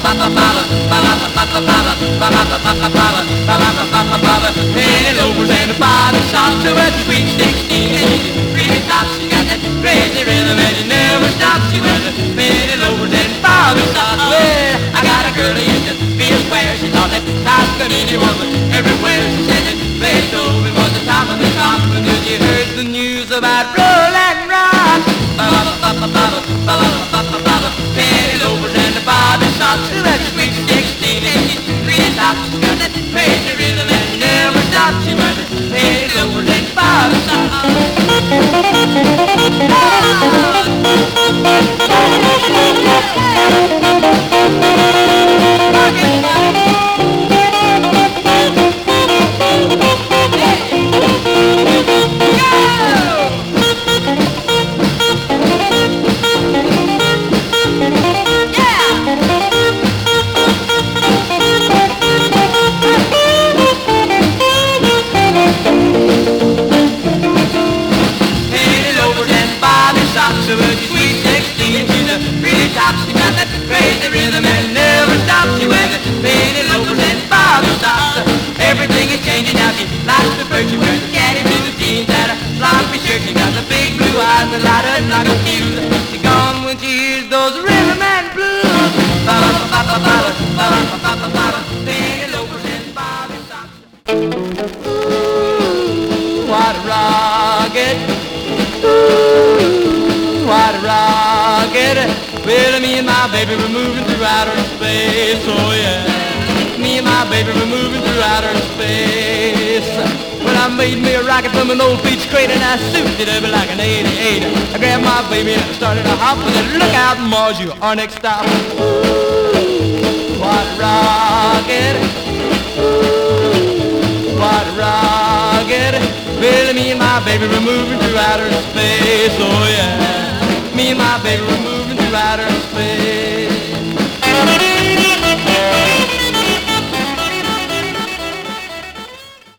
Penny loafers and the bottom socks, so much sweet 16 and she's really top. She got that crazy rhythm and she never stops. She wears the penny loafers and the bottom socks. Well, I got a girl in the field where she thought that Toscanini was everywhere. She said that Beethoven was the top of the top until she heard the news about Roland Rock. Penny loafers and the bottom socks, so much sweet 16 and she's really top. She got that crazy rhythm and she never stops. She wears the penny loafers and the bottom socks. So she's sweet 16, she's a really top. She got that crazy rhythm and never stops. She wears the penny loafers and bottom socks. Everything is changing now. She likes the bird. She wears the caddy blue jeans and a sloppy shirt. She got the big blue eyes that light up like a fuse. She's gone when she hears those rhythm and blues. Penny loafers and bottom socks. Ooh, what a rocket. What a rocket. Well, me and my baby were moving through outer space, oh yeah. Me and my baby were moving through outer space. Well, I made me a rocket from an old peach crate and I souped it up like an 88. I grabbed my baby and I started to hop and said, look out, Mars, you our next stop. Ooh, what a rocket. Ooh, what a rocket. Well, me and my baby were moving through outer space, oh yeah. Me and my baby were moving through outer space.